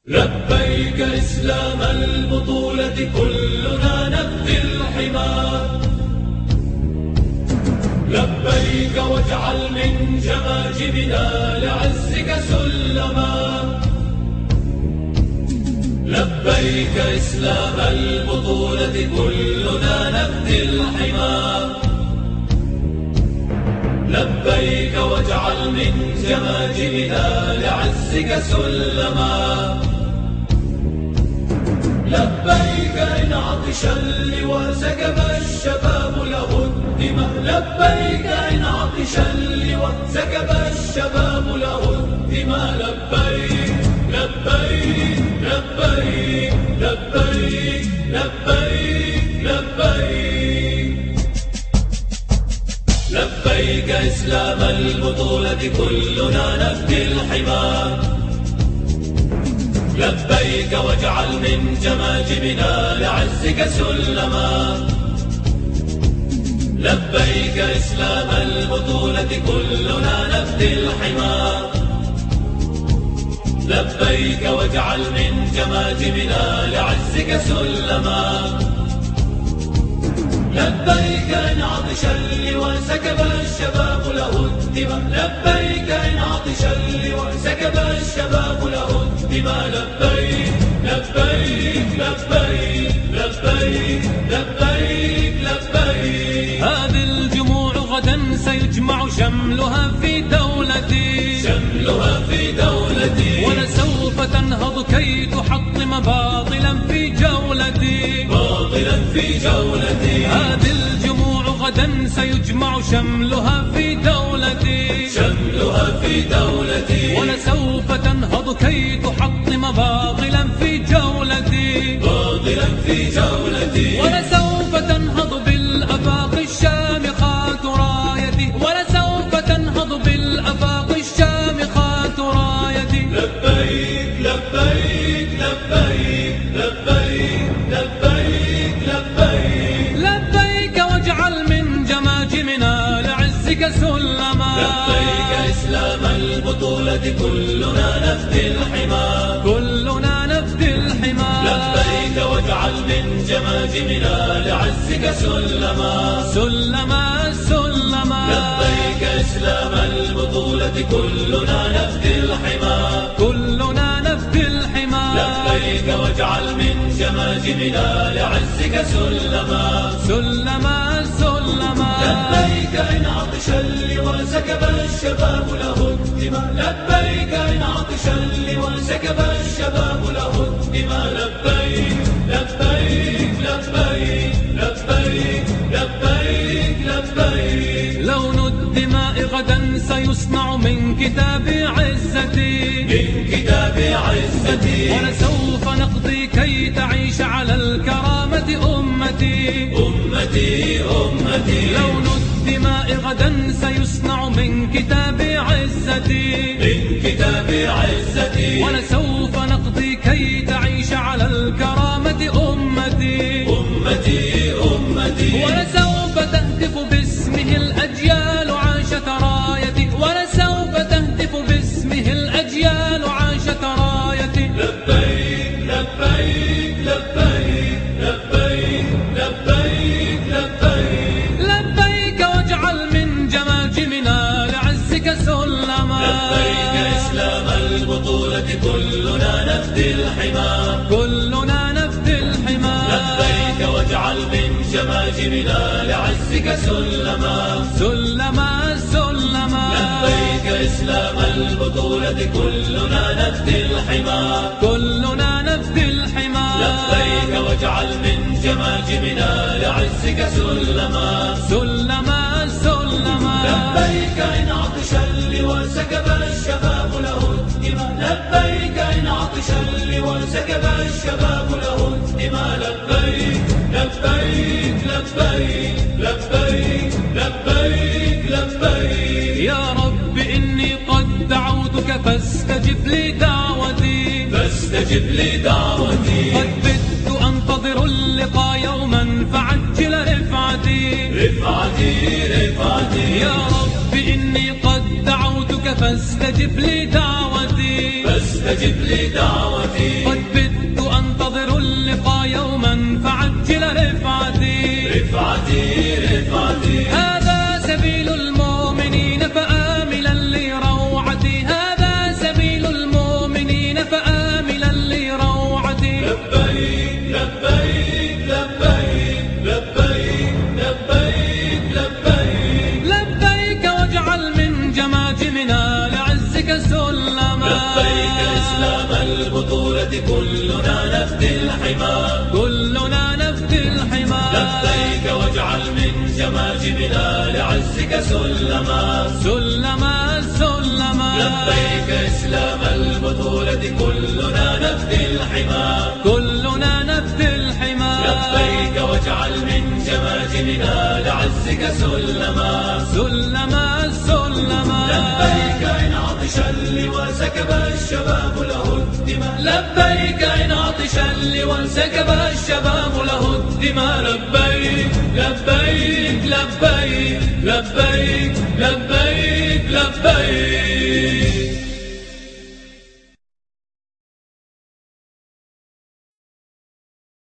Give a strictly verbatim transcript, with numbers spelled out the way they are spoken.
لبيك إسلام البطولة كلنا نفدي الحمى، لبيك واجعل من جماجمنا لعزك سلما، لبيك إسلام البطولة كلنا نفدي الحمى، لبيك واجعل من جماجمنا لعزك سلما، لبيك إن عطش اللواء سكب الشباب له الدماء، لبيك إن عطش اللواء سكب الشباب له الدماء، لبيك لبيك لبيك لبيك لبيك لبيك لبيك إسلام البطولة كلنا نفدي الحمى، لبيك واجعل من جماجمنا لعزك سلما، لبيك إسلام البطولة كلنا نفدي الحمى، لبيك واجعل من جماجمنا لعزك سلما، لبيك إن عطش اللواء سكب الشباب له الدماء، لبيك إن عطش اللواء سكب الشباب له الدماء، لبيك لبيك لبيك لبيك لبيك لبيك. هذه الجموع غدا سيجمع شملها في دولتي، شملها في دولتي، ولسوف تنهض كي تحطم باطلا في جولتي، باطلا في جولتي. هذه الجموع غدا سيجمع شملها في دولتي، شملها في دولتي، ولسوف تنهض كي تحطم باطلا في جولتي، باطلا في جولتي، ولسوف تنهض بالآفاق الشامخات رايتي، ولسوف تنهض بالآفاق الشامخات رايتي. لبيك لبيك لبيك لبيك لبيك لبيك لبيك واجعل من جماجمنا لعزك سلما، لبيك إسلام البطولة كلنا نفدي الحمى، كلنا نفدي الحمى، لبيك واجعل من جماجمنا لعزك سلما، سلما سلما، لبيك إسلام البطولة كلنا نفدي الحمى، كلنا نفدي الحمى، لبيك واجعل من جماجمنا لعزك سلما، سلما سلما، لبيك إن عطش اللواء سكب الشباب له الدماء، لبيك إن عطش اللواء سكب الشباب له الدماء، لبيك لبيك لبيك لبيك لبيك لبيك. لون الدماء غدا سيصنع من كتاب عزتي، من كتاب عزتي، ولسوف نقضي كي تعيش على الكرامة أمتي، أمتي أمتي. لون الدماء غدا سيصنع من كتاب عزتي، من كتاب عزتي، ولسوف نقضي كي تعيش على الكرامة أمتي، أمتي أمتي، ولسوف تهتف باسمه الأجيال عاشت رايتي، ولسوف تهتف باسمه الأجيال عاشت رايتي. لبيك لبيك لبيك لبيك لبيك لبيك لبيك واجعل من جماجمنا لعزك سلما، لبيك إسلام البطولة كلنا نفدي الحمى، كلنا نفدي الحمى، لبيك واجعل من جماجمنا لعزك سلما، سلما سلما، لبيك إسلام البطولة كلنا نفدي الحمى، كلنا نفدي الحمى، لبيك واجعل من جماجمنا لعزك سلما، سلما سلما، لبيك إن عطش اللواء سكب الشباب له الدماء، لبيك إن عطش اللواء سكب الشباب له الدماء، لبيك لبيك لبيك لبيك لبيك لبيك. يا رب إني قد دعوتك فاستجب لي دعوتي، فاستجب لي دعوتي، قد بت أنتظر اللقاء يوما فعجل رفعتي، رفعتي رفعتي. يا رب إني قد دعوتك فاستجب لي دعوتي، فاستجب استجب لدعوتي. قد بت أنتظر اللقاء يوما فعجل رفعتي. رفعتي رفعتي هذا سبيل المؤمنين فآملا لروعتي. هذا سبيل المؤمنين فآملا لروعتي. لبيك لبيك لبيك لبيك لبيك لبيك لبيك واجعل من جماجمنا لعزك سلما. لبيك إسلام البطولة كلنا نفدي الحمى. كلنا نفدي الحمى. لبيك واجعل من جماجمنا لعزك سلما. سلما سلما. لبيك إسلام البطولة كلنا نفدي الحمى. كلنا نفدي الحمى. لبيك واجعل من جماجمنا لعزك سلما. سلما سلما. لبيك إن عطش اللواء سكب الشباب له الدماء. لبيك إن عطش اللواء سكب الشباب له الدماء. لبيك لبيك لبيك لبيك لبيك لبيك.